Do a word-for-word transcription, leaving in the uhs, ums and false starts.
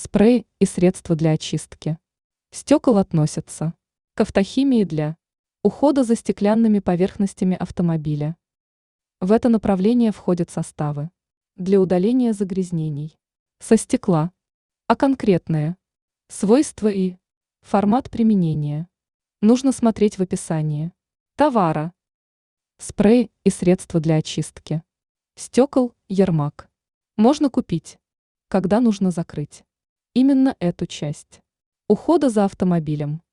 Спрей и средства для очистки стекол относятся к автохимии для ухода за стеклянными поверхностями автомобиля. В это направление входят составы для удаления загрязнений со стекла, а конкретные свойства и формат применения нужно смотреть в описании товара. Спрей и средства для очистки стекол Ярмак можно купить, когда нужно закрыть именно эту часть ухода за автомобилем.